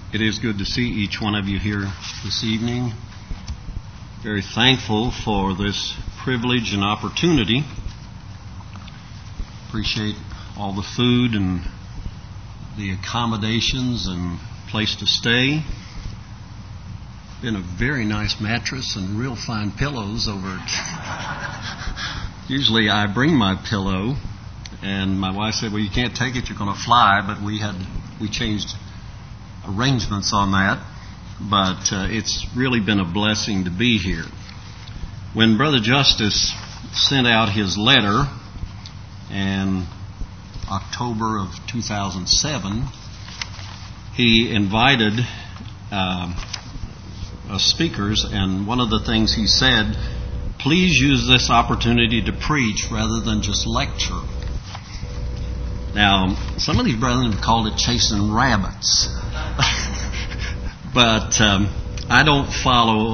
It is good to see each one of you here this evening. Very thankful for this privilege and opportunity. Appreciate all the food and the accommodations and place to stay. Been a very nice mattress and real fine pillows over it. Usually I bring my pillow, and my wife said, well, you can't take it, you're going to fly, but we changed arrangements on that. But it's really been a blessing to be here. When Brother Justice sent out his letter in October of 2007, he invited speakers, and one of the things he said, please use this opportunity to preach rather than just lecture. Now, some of these brethren have called it chasing rabbits. But I don't follow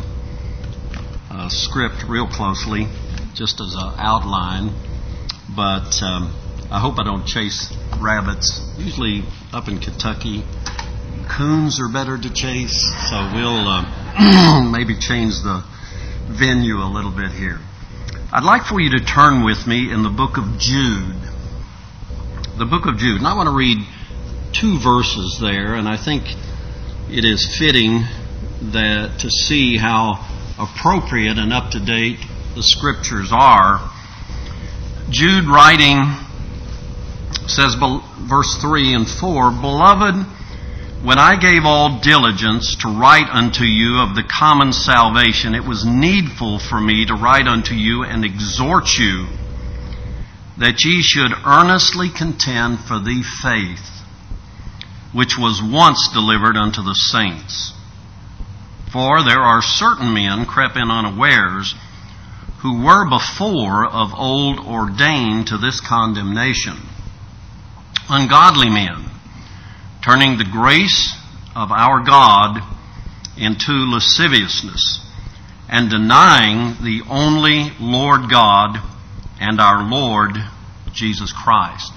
a script real closely, just as an outline. But I hope I don't chase rabbits. Usually up in Kentucky, coons are better to chase. So we'll maybe change the venue a little bit here. I'd like for you to turn with me in the book of Jude. The book of Jude. And I want to read 2 verses there, and I think it is fitting that to see how appropriate and up to date the scriptures are. Jude writing says, verse 3 and 4, Beloved, when I gave all diligence to write unto you of the common salvation, it was needful for me to write unto you and exhort you that ye should earnestly contend for the faith which was once delivered unto the saints. For there are certain men crept in unawares, who were before of old ordained to this condemnation, ungodly men, turning the grace of our God into lasciviousness, and denying the only Lord God and our Lord Jesus Christ.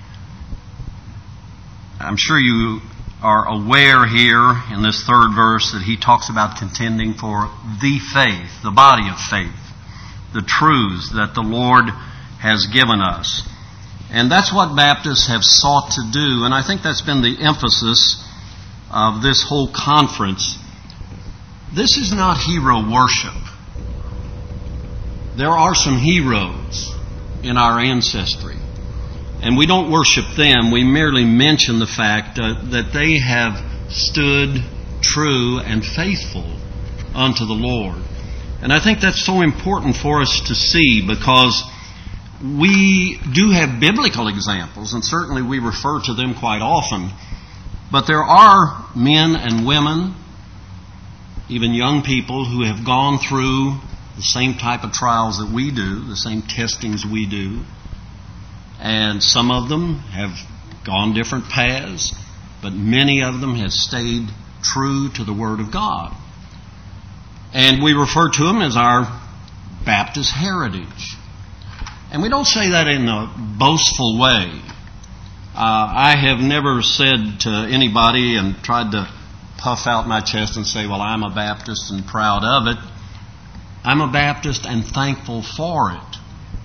I'm sure you are aware here in this 3rd verse that he talks about contending for the faith, the body of faith, the truths that the Lord has given us. And that's what Baptists have sought to do, and I think that's been the emphasis of this whole conference. This is not hero worship. There are some heroes in our ancestry, and we don't worship them. We merely mention the fact that they have stood true and faithful unto the Lord. And I think that's so important for us to see, because we do have biblical examples, and certainly we refer to them quite often. But there are men and women, even young people, who have gone through the same type of trials that we do, the same testings we do. And some of them have gone different paths, but many of them have stayed true to the Word of God. And we refer to them as our Baptist heritage. And we don't say that in a boastful way. I have never said to anybody and tried to puff out my chest and say, well, I'm a Baptist and proud of it. I'm a Baptist and thankful for it.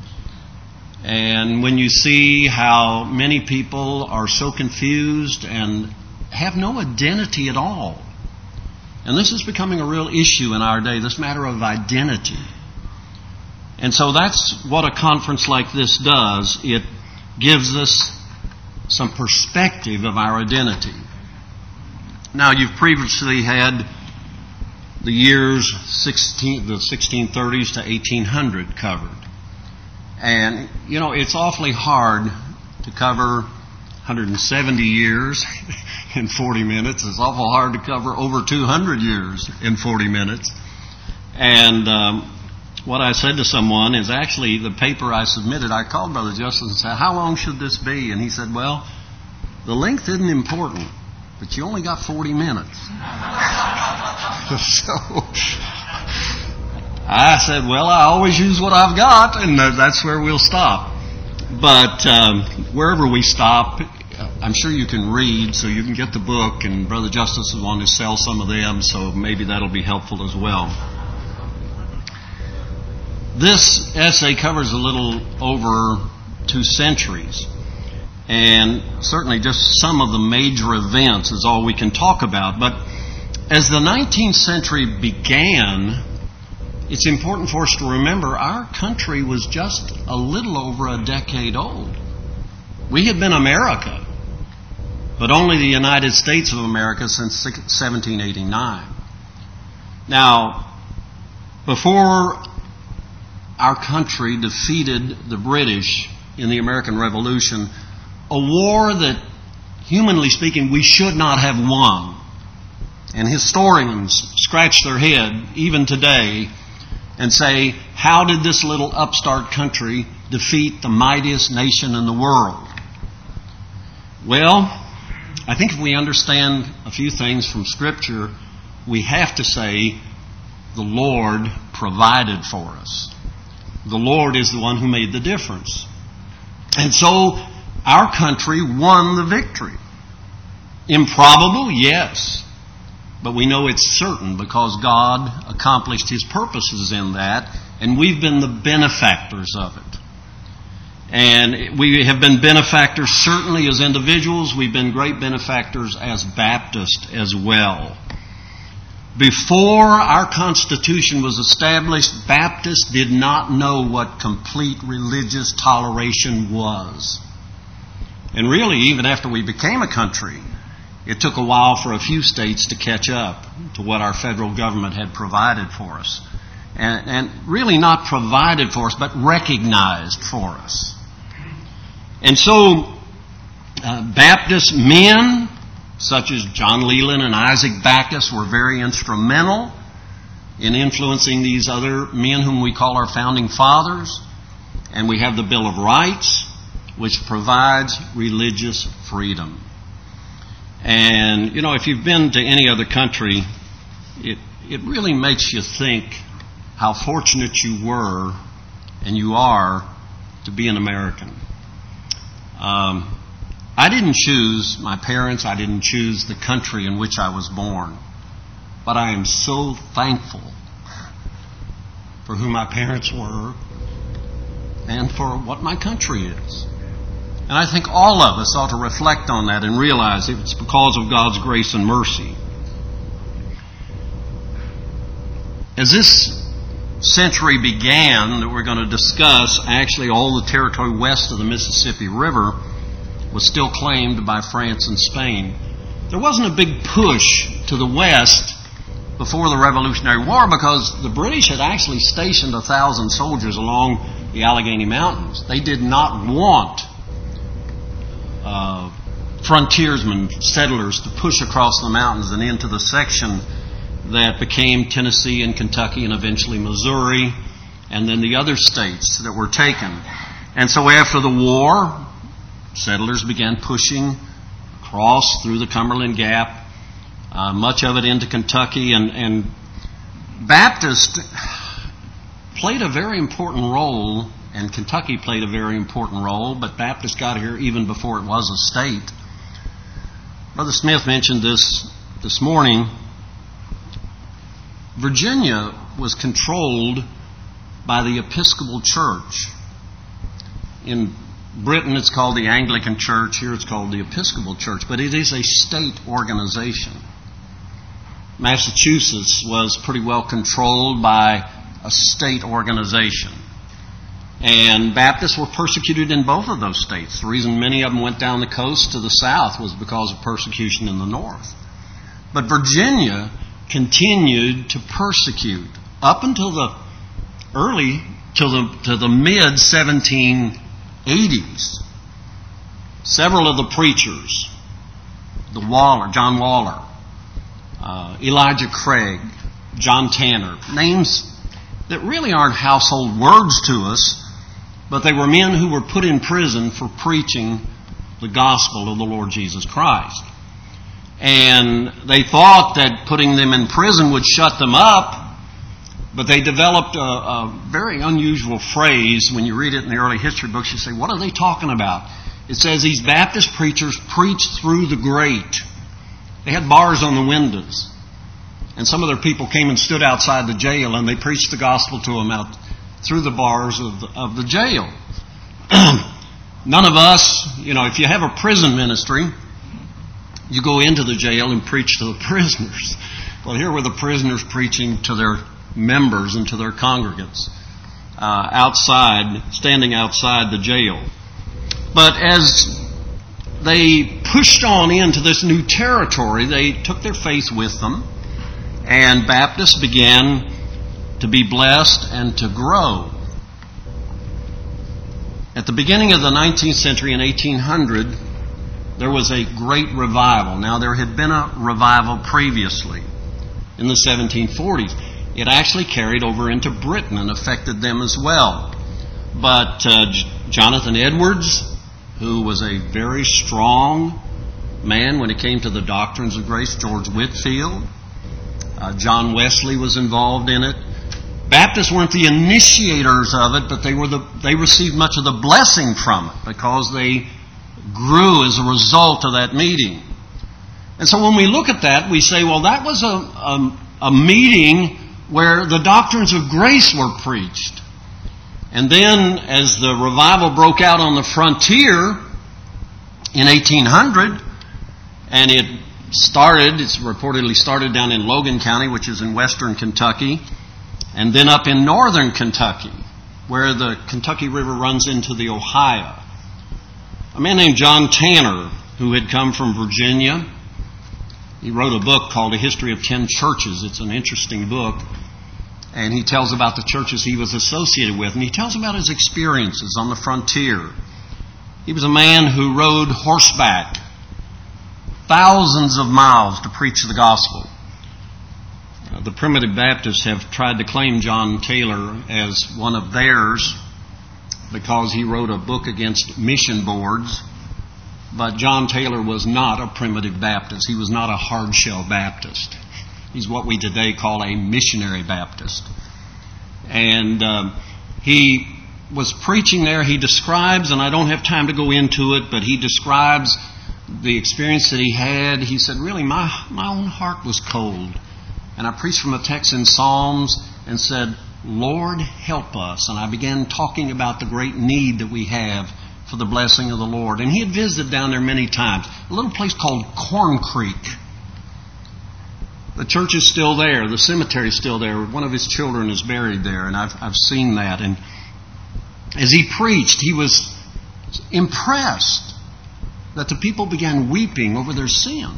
And when you see how many people are so confused and have no identity at all, and this is becoming a real issue in our day, this matter of identity. And so that's what a conference like this does. It gives us some perspective of our identity. Now, you've previously had the years the 1630s to 1800 covered. And, you know, it's awfully hard to cover 170 years in 40 minutes. It's awful hard to cover over 200 years in 40 minutes. And what I said to someone is, actually, the paper I submitted, I called Brother Justice and said, how long should this be? And he said, well, the length isn't important, but you only got 40 minutes. So I said, well, I always use what I've got, and that's where we'll stop. But wherever we stop, I'm sure you can read, so you can get the book, and Brother Justice is wanting to sell some of them, so maybe that'll be helpful as well. This essay covers a little over 2 centuries, and certainly just some of the major events is all we can talk about. But as the 19th century began, it's important for us to remember our country was just a little over a decade old. We had been America, but only the United States of America since 1789. Now, before our country defeated the British in the American Revolution, a war that, humanly speaking, we should not have won. And historians scratch their head, even today, and say, how did this little upstart country defeat the mightiest nation in the world? Well, I think if we understand a few things from Scripture, we have to say the Lord provided for us. The Lord is the one who made the difference. And so our country won the victory. Improbable? Yes. But we know it's certain because God accomplished His purposes in that, and we've been the benefactors of it. And we have been benefactors certainly as individuals. We've been great benefactors as Baptists as well. Before our Constitution was established, Baptists did not know what complete religious toleration was. And really, even after we became a country, it took a while for a few states to catch up to what our federal government had provided for us. And really not provided for us, but recognized for us. And so, Baptist men, such as John Leland and Isaac Backus, were very instrumental in influencing these other men whom we call our founding fathers. And we have the Bill of Rights, which provides religious freedom. And, you know, if you've been to any other country, it really makes you think how fortunate you were and you are to be an American. I didn't choose my parents. I didn't choose the country in which I was born. But I am so thankful for who my parents were and for what my country is. And I think all of us ought to reflect on that and realize it's because of God's grace and mercy. As this century began that we're going to discuss, actually all the territory west of the Mississippi River was still claimed by France and Spain. There wasn't a big push to the west before the Revolutionary War because the British had actually stationed 1,000 soldiers along the Allegheny Mountains. They did not want frontiersmen, settlers, to push across the mountains and into the section that became Tennessee and Kentucky and eventually Missouri, and then the other states that were taken. And so after the war, settlers began pushing across through the Cumberland Gap, much of it into Kentucky, and Baptists played a very important role, and Kentucky played a very important role, but Baptists got here even before it was a state. Brother Smith mentioned this morning. Virginia was controlled by the Episcopal Church. In Britain, it's called the Anglican Church. Here, it's called the Episcopal Church. But it is a state organization. Massachusetts was pretty well controlled by a state organization. And Baptists were persecuted in both of those states. The reason many of them went down the coast to the south was because of persecution in the north. But Virginia continued to persecute up until the mid 1780s. Several of the preachers, John Waller, Elijah Craig, John Tanner, names that really aren't household words to us, but they were men who were put in prison for preaching the gospel of the Lord Jesus Christ. And they thought that putting them in prison would shut them up, but they developed a very unusual phrase. When you read it in the early history books, you say, what are they talking about? It says these Baptist preachers preached through the grate. They had bars on the windows. And some of their people came and stood outside the jail, and they preached the gospel to them out through the bars of the jail. None of us, if you have a prison ministry, you go into the jail and preach to the prisoners. Well, here were the prisoners preaching to their members and to their congregants standing outside the jail. But as they pushed on into this new territory, they took their faith with them, and Baptists began to be blessed and to grow. At the beginning of the 19th century, in 1800, there was a great revival. Now, there had been a revival previously in the 1740s. It actually carried over into Britain and affected them as well. But Jonathan Edwards, who was a very strong man when it came to the doctrines of grace, George Whitefield, John Wesley was involved in it. Baptists weren't the initiators of it, but they received much of the blessing from it because they grew as a result of that meeting. And so when we look at that, we say, well, that was a meeting where the doctrines of grace were preached. And then as the revival broke out on the frontier in 1800, and it's reportedly started down in Logan County, which is in western Kentucky, and then up in northern Kentucky, where the Kentucky River runs into the Ohio. A man named John Tanner, who had come from Virginia, he wrote a book called A History of 10 Churches. It's an interesting book. And he tells about the churches he was associated with. And he tells about his experiences on the frontier. He was a man who rode horseback thousands of miles to preach the gospel. The Primitive Baptists have tried to claim John Taylor as one of theirs because he wrote a book against mission boards. But John Taylor was not a Primitive Baptist. He was not a hard-shell Baptist. He's what we today call a missionary Baptist. And he was preaching there. He describes, and I don't have time to go into it, but he describes the experience that he had. He said, really, my own heart was cold. And I preached from a text in Psalms and said, Lord, help us. And I began talking about the great need that we have for the blessing of the Lord. And he had visited down there many times. A little place called Corn Creek. The church is still there. The cemetery is still there. One of his children is buried there, and I've seen that. And as he preached, he was impressed that the people began weeping over their sin.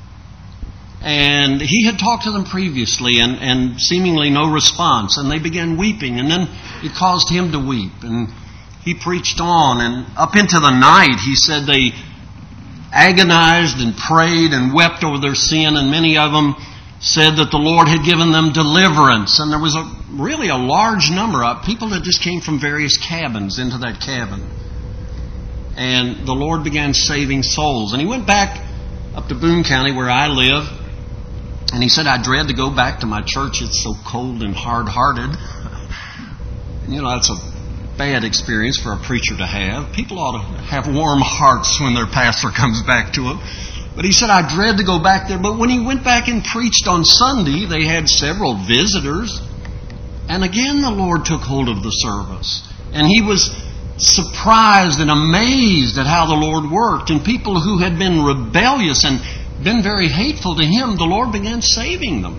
And he had talked to them previously and seemingly no response. And they began weeping. And then it caused him to weep. And he preached on. And up into the night, he said they agonized and prayed and wept over their sin. And many of them said that the Lord had given them deliverance. And there was really a large number of people that just came from various cabins into that cabin. And the Lord began saving souls. And he went back up to Boone County where I live. And he said, I dread to go back to my church. It's so cold and hard-hearted. That's a bad experience for a preacher to have. People ought to have warm hearts when their pastor comes back to them. But he said, I dread to go back there. But when he went back and preached on Sunday, they had several visitors. And again, the Lord took hold of the service. And he was surprised and amazed at how the Lord worked. And people who had been rebellious and been very hateful to him, the Lord began saving them.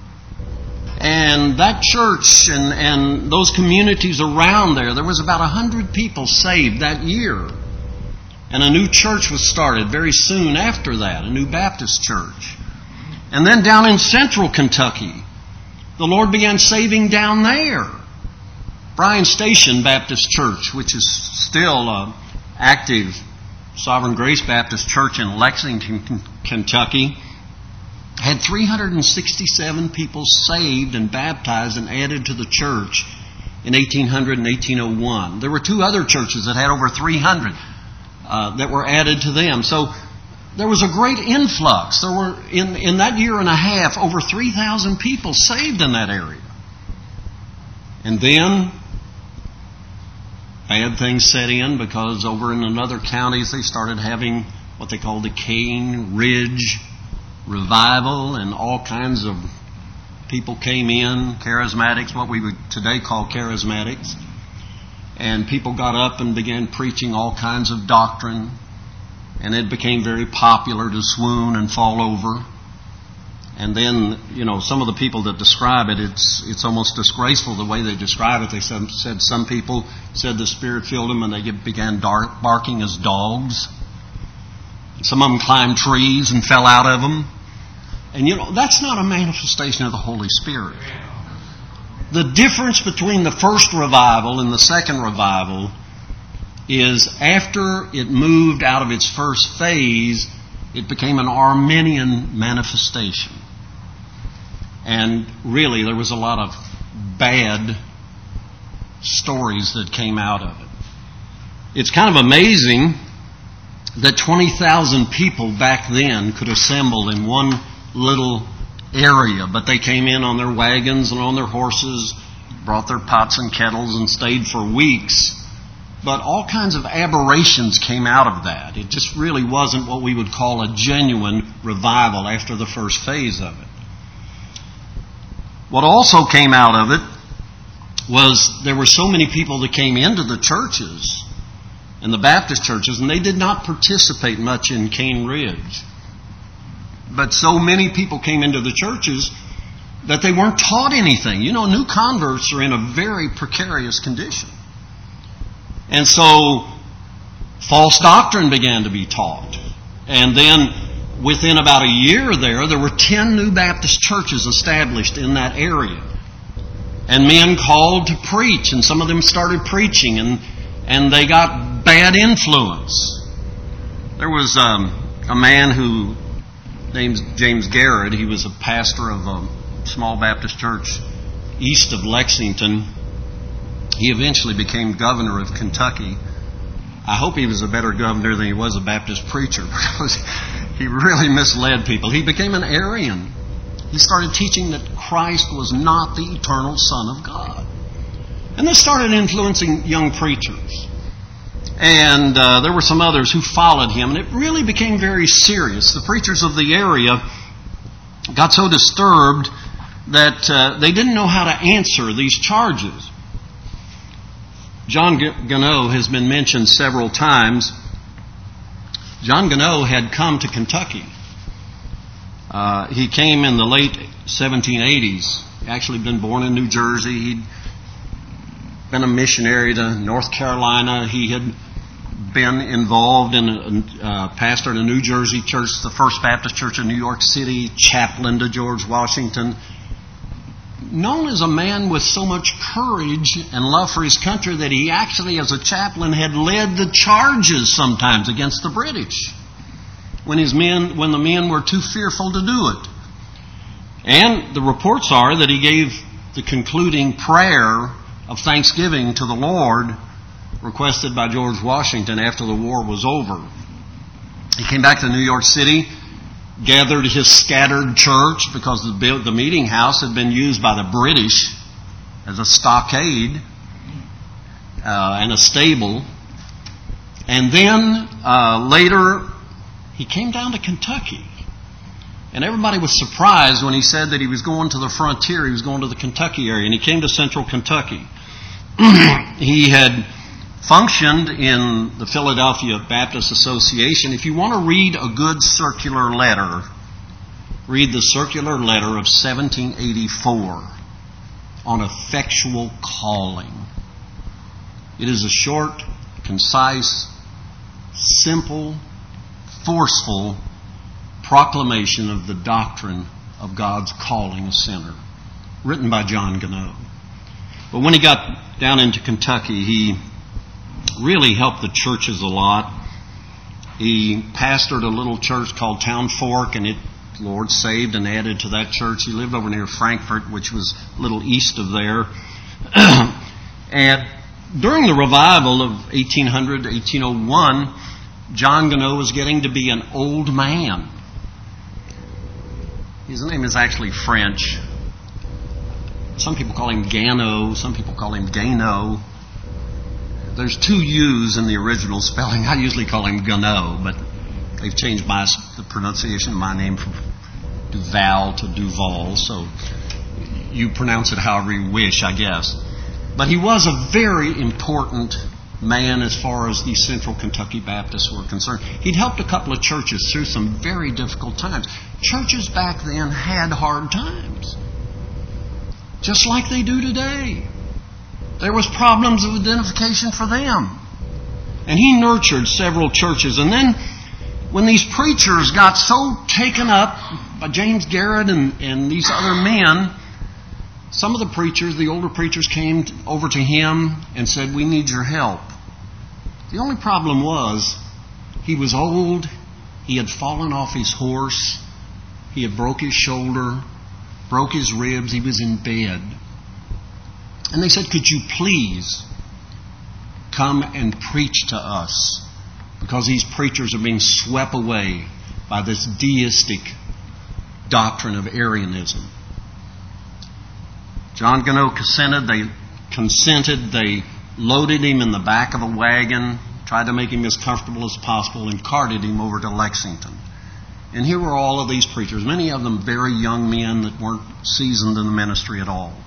And that church and those communities around there was about 100 people saved that year. And a new church was started very soon after that, a new Baptist church. And then down in central Kentucky, the Lord began saving down there. Bryan Station Baptist Church, which is still an active Sovereign Grace Baptist Church in Lexington, Kentucky, had 367 people saved and baptized and added to the church in 1800 and 1801. There were two other churches that had over 300 that were added to them. So there was a great influx. There were, in that year and a half, over 3,000 people saved in that area. And then bad things set in because over in other counties they started having what they called the Cane Ridge revival, and all kinds of people came in, charismatics, what we would today call charismatics, and people got up and began preaching all kinds of doctrine, and it became very popular to swoon and fall over. And then, some of the people that describe it, it's almost disgraceful the way they describe it. They said some people said the Spirit filled them and they began barking as dogs. Some of them climbed trees and fell out of them. And that's not a manifestation of the Holy Spirit. The difference between the first revival and the second revival is after it moved out of its first phase, it became an Arminian manifestation. And really, there was a lot of bad stories that came out of it. It's kind of amazing that 20,000 people back then could assemble in one little area, but they came in on their wagons and on their horses, brought their pots and kettles and stayed for weeks. But all kinds of aberrations came out of that. It just really wasn't what we would call a genuine revival after the first phase of it. What also came out of it was there were so many people that came into the churches, and the Baptist churches, and they did not participate much in Cane Ridge. But so many people came into the churches that they weren't taught anything. New converts are in a very precarious condition. And so false doctrine began to be taught. And then within about a year there were 10 new Baptist churches established in that area. And men called to preach, and some of them started preaching, and they got bad influence. There was a man who named James Garrett. He was a pastor of a small Baptist church east of Lexington. He eventually became governor of Kentucky. I hope he was a better governor than he was a Baptist preacher, because he really misled people. He became an Arian. He started teaching that Christ was not the eternal Son of God. And this started influencing young preachers. And there were some others who followed him, and it really became very serious. The preachers of the area got so disturbed that they didn't know how to answer these charges. John Gunnow has been mentioned several times. John Gunnow had come to Kentucky. He came in the late 1780s. He actually been born in New Jersey. He'd been a missionary to North Carolina. He had been involved in pastor in a New Jersey church, the First Baptist Church in New York City, chaplain to George Washington. Known as a man with so much courage and love for his country that he actually, as a chaplain, had led the charges sometimes against the British when the men were too fearful to do it. And the reports are that he gave the concluding prayer of thanksgiving to the Lord requested by George Washington after the war was over. He came back to New York City, gathered his scattered church because the meeting house had been used by the British as a stockade and a stable. And then later he came down to Kentucky. And everybody was surprised when he said that he was going to the frontier. He was going to the Kentucky area. And he came to central Kentucky. He had functioned in the Philadelphia Baptist Association. If you want to read a good circular letter, read the circular letter of 1784 on effectual calling. It is a short, concise, simple, forceful proclamation of the doctrine of God's calling a sinner, written by John Gunnow. But when he got down into Kentucky, he really helped the churches a lot. He pastored a little church called Town Fork, and the Lord saved and added to that church. He lived over near Frankfort, which was a little east of there. And during the revival of 1800 to 1801, John Gunnow was getting to be an old man. His name is actually French. Some people call him Gano. Some people call him Gano. There's two U's in the original spelling. I usually call him Gano, but they've changed the pronunciation of my name from Duval to Duval, so you pronounce it however you wish, I guess. But he was a very important man as far as the Central Kentucky Baptists were concerned. He'd helped a couple of churches through some very difficult times. Churches back then had hard times, just like they do today. There was problems of identification for them. And he nurtured several churches. And then when these preachers got so taken up by James Garrett and these other men, some of the preachers, the older preachers, came over to him and said, "We need your help." The only problem was he was old, he had fallen off his horse, he had broke his shoulder, broke his ribs, he was in bed. And they said, "Could you please come and preach to us? Because these preachers are being swept away by this deistic doctrine of Arianism." John Gano consented. They loaded him in the back of a wagon, tried to make him as comfortable as possible, and carted him over to Lexington. And here were all of these preachers, many of them very young men that weren't seasoned in the ministry at all.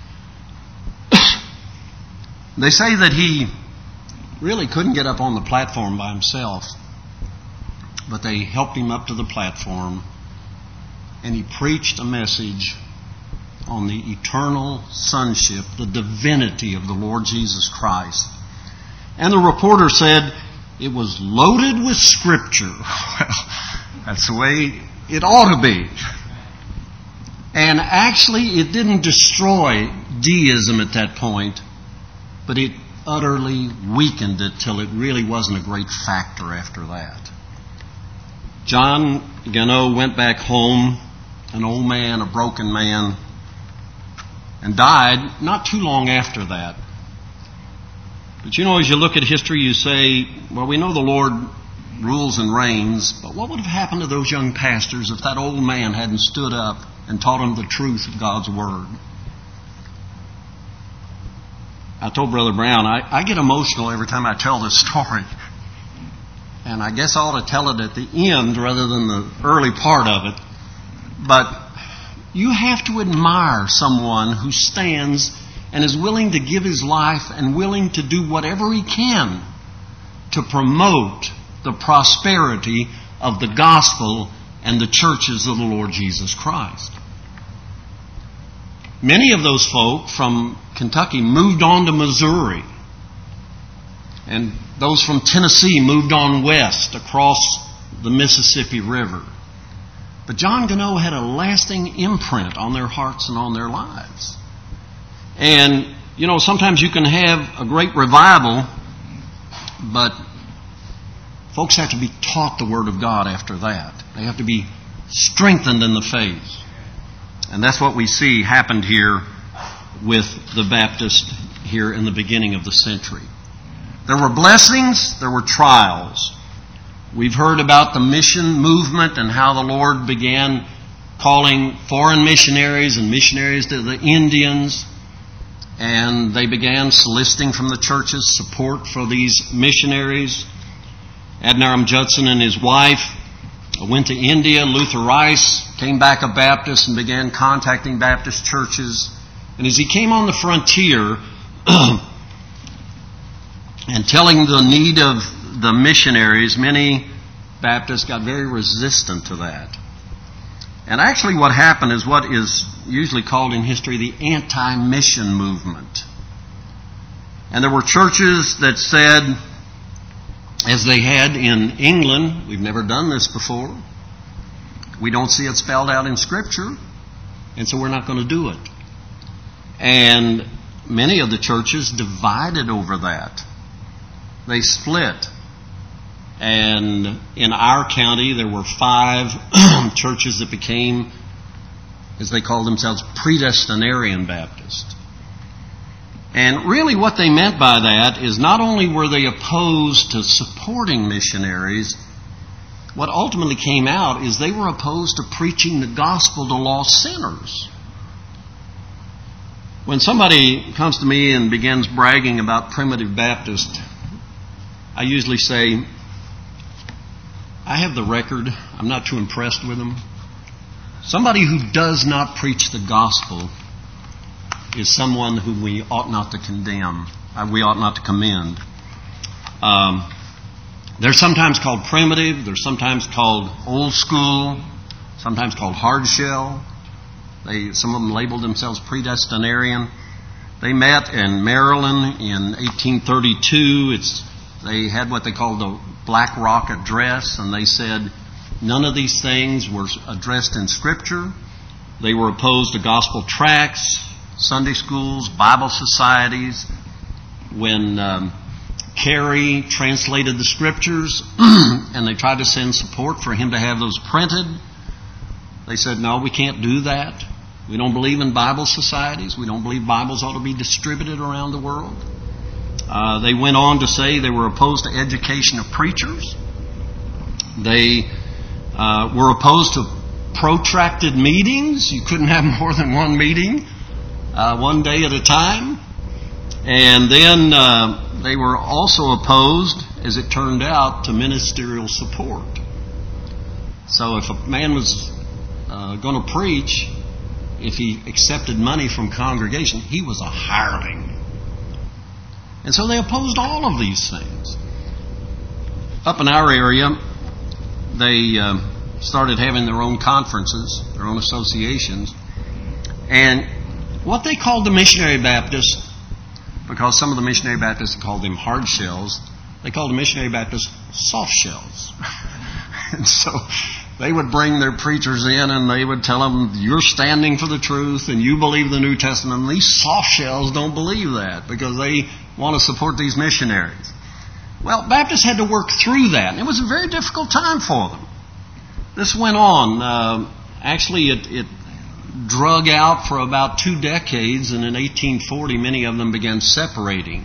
They say that he really couldn't get up on the platform by himself, but they helped him up to the platform, and he preached a message on the eternal sonship, the divinity of the Lord Jesus Christ. And the reporter said it was loaded with Scripture. Well, that's the way it ought to be. And actually, it didn't destroy deism at that point, but it utterly weakened it till it really wasn't a great factor after that. John Gano went back home, an old man, a broken man, and died not too long after that. But you know, as you look at history, you say, well, we know the Lord rules and reigns, but what would have happened to those young pastors if that old man hadn't stood up and taught them the truth of God's Word? I told Brother Brown, I get emotional every time I tell this story. And I guess I ought to tell it at the end rather than the early part of it. But you have to admire someone who stands and is willing to give his life and willing to do whatever he can to promote the prosperity of the gospel and the churches of the Lord Jesus Christ. Many of those folk from Kentucky moved on to Missouri, and those from Tennessee moved on west across the Mississippi River. But John Gano had a lasting imprint on their hearts and on their lives. And, you know, sometimes you can have a great revival, but folks have to be taught the Word of God after that. They have to be strengthened in the faith. And that's what we see happened here with the Baptists here in the beginning of the century. There were blessings, there were trials. We've heard about the mission movement and how the Lord began calling foreign missionaries and missionaries to the Indians. And they began soliciting from the churches support for these missionaries. Adoniram Judson and his wife went to India. Luther Rice came back a Baptist and began contacting Baptist churches. And as he came on the frontier and telling the need of the missionaries, many Baptists got very resistant to that. And actually what happened is what is usually called in history the anti-mission movement. And there were churches that said, as they had in England, we've never done this before. We don't see it spelled out in Scripture, and so we're not going to do it. And many of the churches divided over that. They split. And in our county, there were 5 churches that became, as they called themselves, Predestinarian Baptist. And really what they meant by that is not only were they opposed to supporting missionaries, what ultimately came out is they were opposed to preaching the gospel to lost sinners. When somebody comes to me and begins bragging about Primitive Baptist, I usually say, I have the record. I'm not too impressed with them. Somebody who does not preach the gospel is someone whom we ought not to condemn. We ought not to commend. They're sometimes called primitive. They're sometimes called old school. Sometimes called hard shell. Some of them labeled themselves predestinarian. They met in Maryland in 1832. They had what they called the Black Rock Address, and they said none of these things were addressed in Scripture. They were opposed to gospel tracts, Sunday schools, Bible societies. When Carey translated the Scriptures and they tried to send support for him to have those printed, they said, no, we can't do that. We don't believe in Bible societies. We don't believe Bibles ought to be distributed around the world. They went on to say they were opposed to education of preachers. They were opposed to protracted meetings. You couldn't have more than one meeting, one day at a time. And then they were also opposed, as it turned out, to ministerial support. So if a man was going to preach, if he accepted money from congregation, he was a hireling. And so they opposed all of these things. Up in our area, they started having their own conferences, their own associations. And what they called the Missionary Baptists, because some of the Missionary Baptists called them hard shells, they called the Missionary Baptists soft shells. And so they would bring their preachers in and they would tell them, you're standing for the truth and you believe the New Testament. And these soft shells don't believe that because they want to support these missionaries. Well, Baptists had to work through that. And it was a very difficult time for them. This went on. Actually, it drug out for about 2 decades, and in 1840 many of them began separating.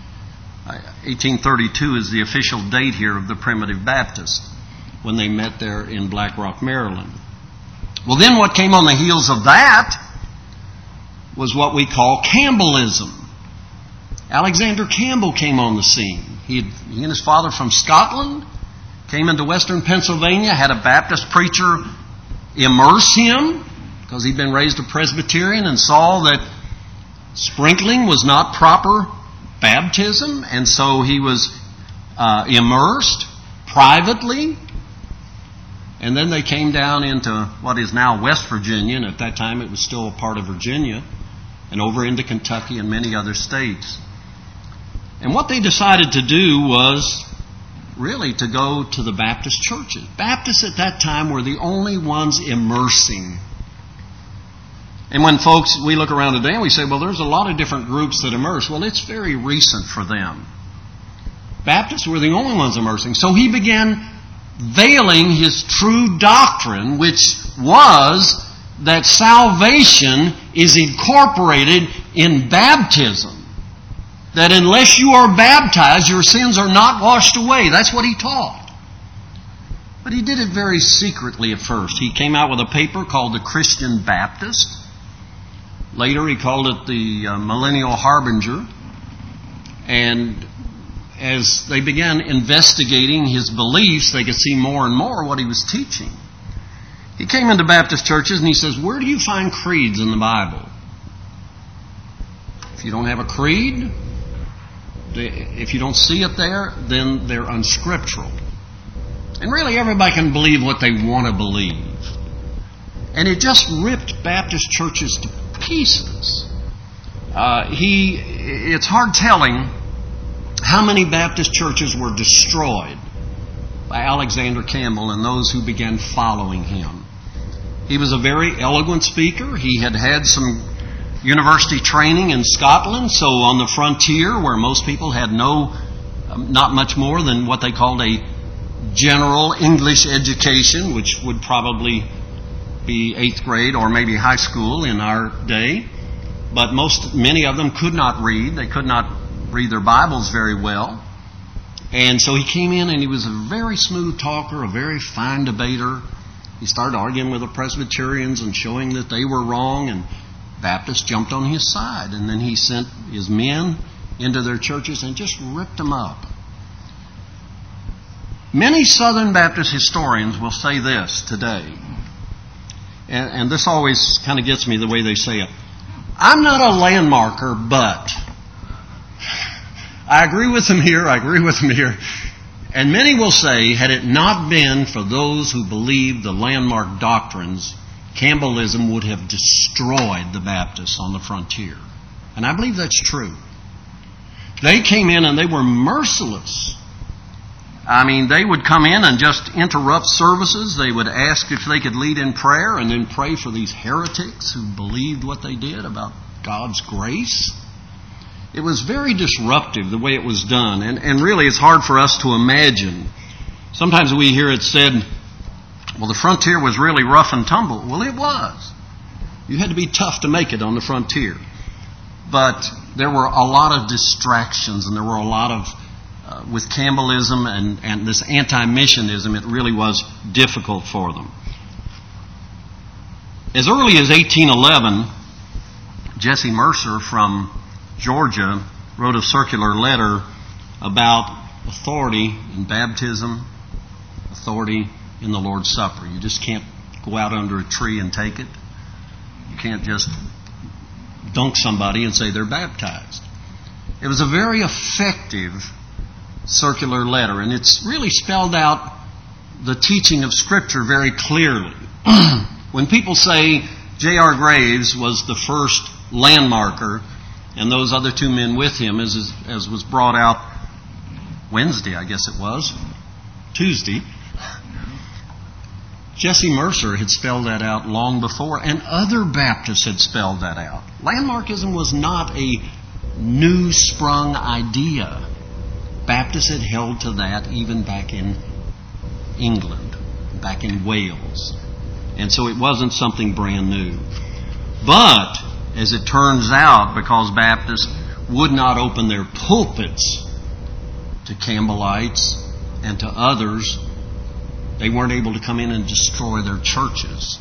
1832 is the official date here of the Primitive Baptist, when they met there in Black Rock, Maryland. Well, then what came on the heels of that was what we call Campbellism. Alexander Campbell came on the scene. He and his father from Scotland came into western Pennsylvania, had a Baptist preacher immerse him because he'd been raised a Presbyterian and saw that sprinkling was not proper baptism, and so he was immersed privately. And then they came down into what is now West Virginia, and at that time it was still a part of Virginia, and over into Kentucky and many other states. And what they decided to do was really to go to the Baptist churches. Baptists at that time were the only ones immersing. And when we look around today and we say, well, there's a lot of different groups that immerse. Well, it's very recent for them. Baptists were the only ones immersing. So he began veiling his true doctrine, which was that salvation is incorporated in baptism. That unless you are baptized, your sins are not washed away. That's what he taught. But he did it very secretly at first. He came out with a paper called the Christian Baptist. Later he called it the Millennial Harbinger. And as they began investigating his beliefs, they could see more and more what he was teaching. He came into Baptist churches and he says, where do you find creeds in the Bible? If you don't have a creed, if you don't see it there, then they're unscriptural. And really everybody can believe what they want to believe. And it just ripped Baptist churches to pieces. It's hard telling how many Baptist churches were destroyed by Alexander Campbell and those who began following him. He was a very eloquent speaker. He had had some university training in Scotland, so on the frontier where most people had not much more than what they called a general English education, which would probably be 8th grade or maybe high school in our day. But many of them could not read. They could not read their Bibles very well. And so he came in and he was a very smooth talker, a very fine debater. He started arguing with the Presbyterians and showing that they were wrong. And Baptists jumped on his side, and then he sent his men into their churches and just ripped them up. Many Southern Baptist historians will say this today, and this always kind of gets me the way they say it. I'm not a landmarker, but I agree with them here, I agree with them here. And many will say, had it not been for those who believed the landmark doctrines, Campbellism would have destroyed the Baptists on the frontier. And I believe that's true. They came in and they were merciless. I mean, they would come in and just interrupt services. They would ask if they could lead in prayer and then pray for these heretics who believed what they did about God's grace. It was very disruptive the way it was done. And really it's hard for us to imagine. Sometimes we hear it said, well, the frontier was really rough and tumble. Well, it was. You had to be tough to make it on the frontier. But there were a lot of distractions, and there were a lot of, with Campbellism and this anti-missionism, it really was difficult for them. As early as 1811, Jesse Mercer from Georgia wrote a circular letter about authority in baptism, authority in the Lord's Supper. You just can't go out under a tree and take it. You can't just dunk somebody and say they're baptized. It was a very effective circular letter, and it's really spelled out the teaching of Scripture very clearly. When people say J.R. Graves was the first landmarker, and those other two men with him, as was brought out Wednesday, I guess it was, Tuesday, Jesse Mercer had spelled that out long before, and other Baptists had spelled that out. Landmarkism was not a new sprung idea. Baptists had held to that even back in England, back in Wales. And so it wasn't something brand new. But, as it turns out, because Baptists would not open their pulpits to Campbellites and to others, they weren't able to come in and destroy their churches.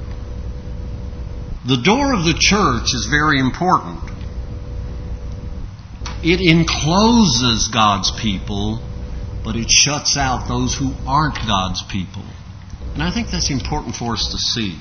The door of the church is very important. It encloses God's people, but it shuts out those who aren't God's people. And I think that's important for us to see.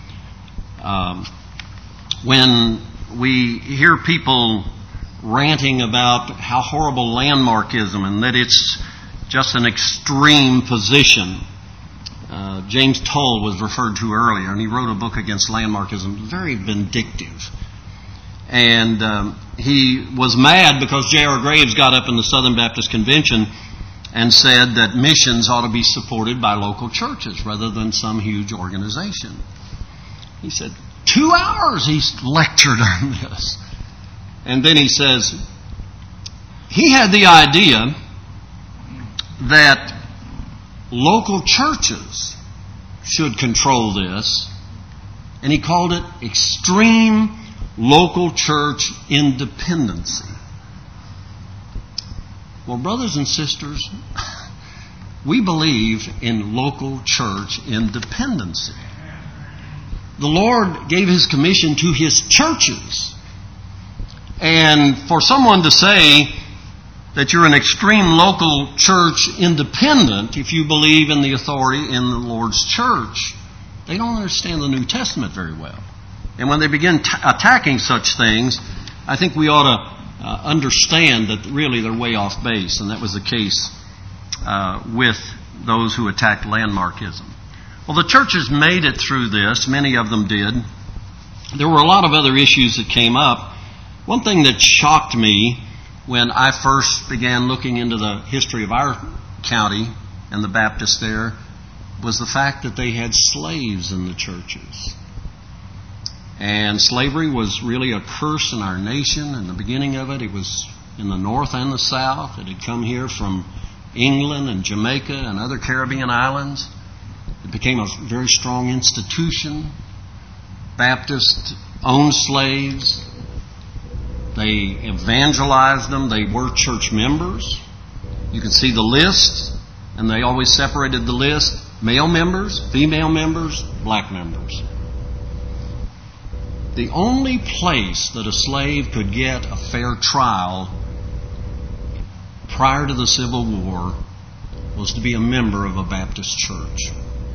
When we hear people ranting about how horrible landmarkism and that it's just an extreme position, James Toll was referred to earlier, and he wrote a book against landmarkism, very vindictive. And he was mad because J.R. Graves got up in the Southern Baptist Convention and said that missions ought to be supported by local churches rather than some huge organization. He said, 2 hours he lectured on this. And then he says, he had the idea that local churches should control this, and he called it extreme local church independency. Well, brothers and sisters, we believe in local church independency. The Lord gave His commission to His churches. And for someone to say that you're an extreme local church independent, if you believe in the authority in the Lord's church, they don't understand the New Testament very well. And when they begin attacking such things, I think we ought to understand that really they're way off base, and that was the case with those who attacked landmarkism. Well, the churches made it through this. Many of them did. There were a lot of other issues that came up. One thing that shocked me when I first began looking into the history of our county and the Baptists there was the fact that they had slaves in the churches. And slavery was really a curse in our nation. In the beginning of it, it was in the north and the south. It had come here from England and Jamaica and other Caribbean islands. It became a very strong institution. Baptists owned slaves. They evangelized them. They were church members. You can see the list, and they always separated the list: male members, female members, black members. The only place that a slave could get a fair trial prior to the Civil War was to be a member of a Baptist church.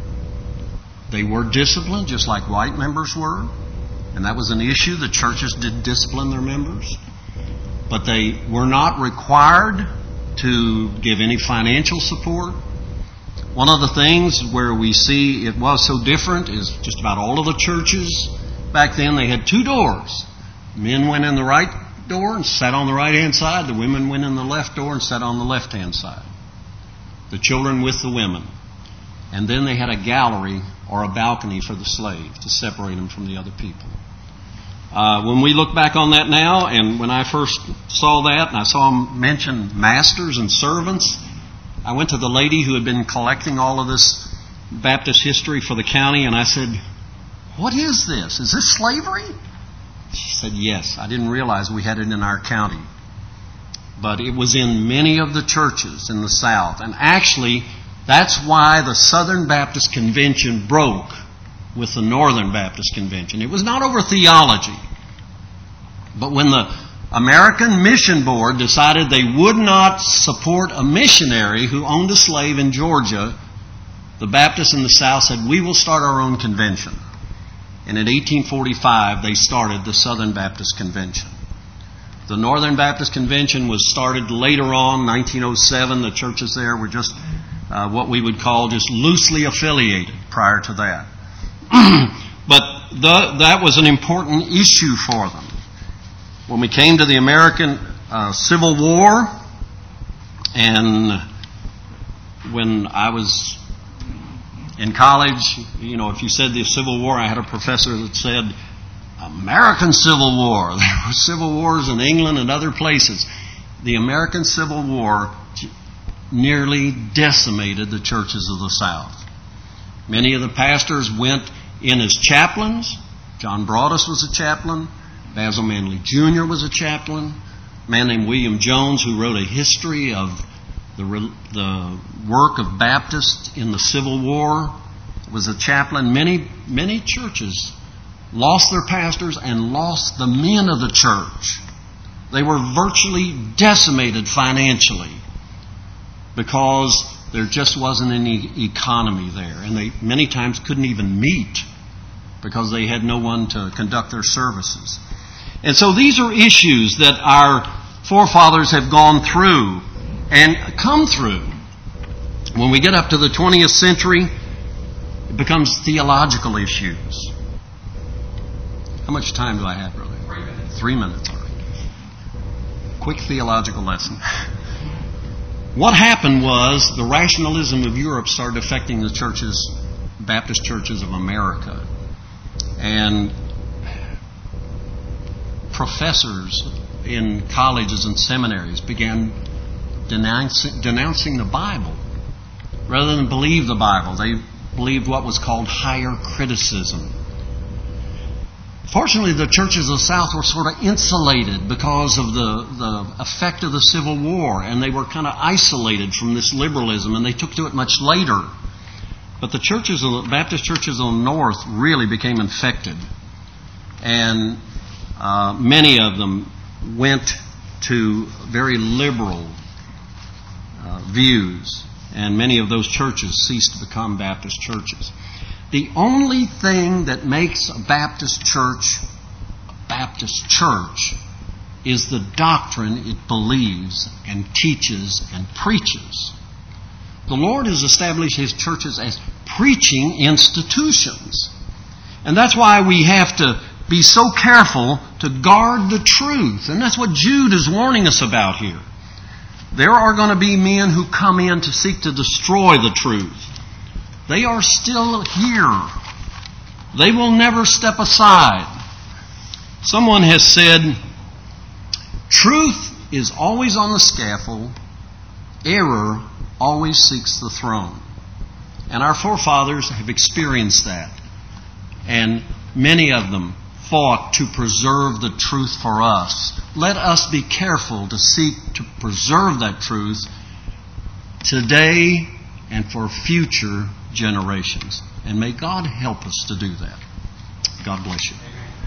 They were disciplined just like white members were, and that was an issue. The churches did discipline their members, but they were not required to give any financial support. One of the things where we see it was so different is just about all of the churches back then, they had two doors. Men went in the right door and sat on the right-hand side. The women went in the left door and sat on the left-hand side. The children with the women. And then they had a gallery or a balcony for the slave to separate them from the other people. When we look back on that now, and when I first saw that, and I saw them mention masters and servants, I went to the lady who had been collecting all of this Baptist history for the county, and I said, "What is this? Is this slavery?" She said, "Yes. I didn't realize we had it in our county." But it was in many of the churches in the South. And actually, that's why the Southern Baptist Convention broke with the Northern Baptist Convention. It was not over theology. But when the American Mission Board decided they would not support a missionary who owned a slave in Georgia, the Baptists in the South said, "We will start our own convention." And in 1845, they started the Southern Baptist Convention. The Northern Baptist Convention was started later on, 1907. The churches there were just what we would call just loosely affiliated prior to that. But that was an important issue for them. When we came to the American Civil War, and when I was in college, if you said the Civil War, I had a professor that said, American Civil War. There were civil wars in England and other places. The American Civil War nearly decimated the churches of the South. Many of the pastors went in as chaplains. John Broadus was a chaplain. Basil Manley Jr. was a chaplain. A man named William Jones, who wrote a history of the work of Baptists in the Civil War, was a chaplain. Many churches lost their pastors and lost the men of the church. They were virtually decimated financially because there just wasn't any economy there. And they many times couldn't even meet because they had no one to conduct their services. And so these are issues that our forefathers have gone through and come through. When we get up to the 20th century, it becomes theological issues. How much time do I have, brother? 3 minutes. 3 minutes, all right. Quick theological lesson. What happened was the rationalism of Europe started affecting the churches, Baptist churches of America. And professors in colleges and seminaries began denouncing the Bible. Rather than believe the Bible, they believed what was called higher criticism. Fortunately, the churches of the South were sort of insulated because of the effect of the Civil War, and they were kind of isolated from this liberalism, and they took to it much later. But the churches, the Baptist churches on the North, really became infected, and many of them went to very liberal views, and many of those churches ceased to become Baptist churches. The only thing that makes a Baptist church is the doctrine it believes and teaches and preaches. The Lord has established His churches as preaching institutions. And that's why we have to be so careful to guard the truth. And that's what Jude is warning us about here. There are going to be men who come in to seek to destroy the truth. They are still here. They will never step aside. Someone has said, truth is always on the scaffold. Error always seeks the throne. And our forefathers have experienced that. And many of them fought to preserve the truth for us. Let us be careful to seek to preserve that truth today and for future generations. And may God help us to do that. God bless you.